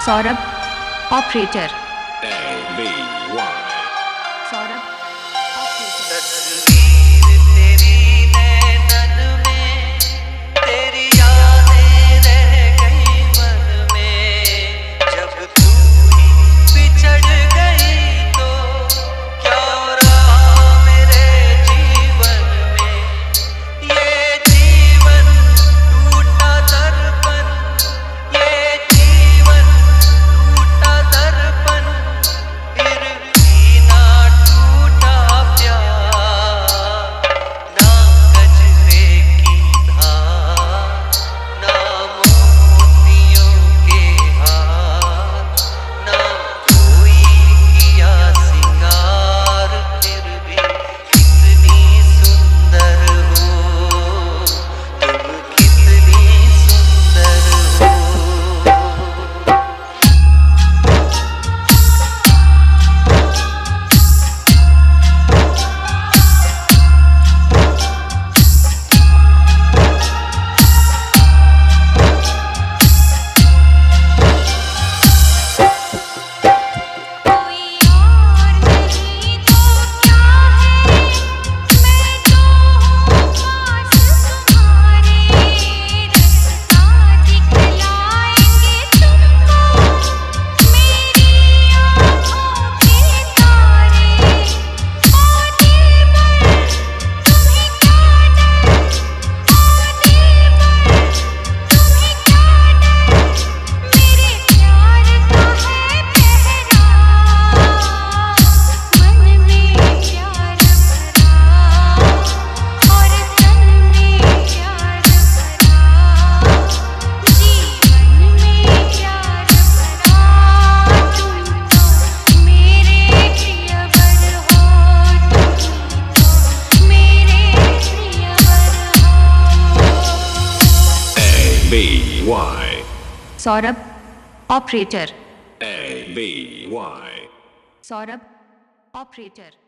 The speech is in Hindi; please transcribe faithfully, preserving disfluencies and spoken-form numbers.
सौरभ ऑपरेटर सौरभ तस्वीर तेरी नैनन में, तेरी यादें रह गई मन में। जब तू ही बिछड़ गई तो क्या रहा मेरे जीवन में। ये जीवन टूटा दर्पण, ये जीवन टूटा दर्पण, फिर भी ना टूटा प्यार। ना कजरे की धार, ना मोतियों के हार, ना कोई किया सिंगार, फिर भी कितनी सुंदर हो तुम, कितनी सुंदर हो। कोई और नहीं तो क्या है, मैं तो हूँ पास तुम्हारे। रास्ता दिखलाएंगे तुमको मेरी आँखों के तारे। ओ दिलबर तुम्हें क्या डर, ओ दिलबर तुम्हें क्या डर, मेरे प्यार का है पहरा। मन में प्यार भरा और तन में प्यार भरा, जीवन में प्यार भरा। तुम तो मेरे प्रियवर हो, तुम तो मेरे प्रियवर हो। Saurabh operator A B Y Saurabh operator